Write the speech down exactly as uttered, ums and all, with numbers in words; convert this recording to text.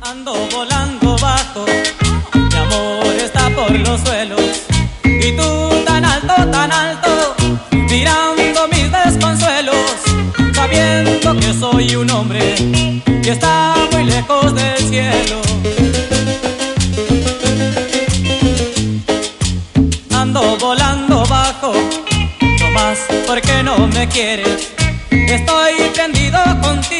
Ando volando bajo, mi amor está por los suelos, y tú tan alto, tan alto, mirando mis desconsuelos, sabiendo que soy un hombre que está muy lejos del cielo. Ando volando bajo, no más porque no me quieres, estoy prendido contigo.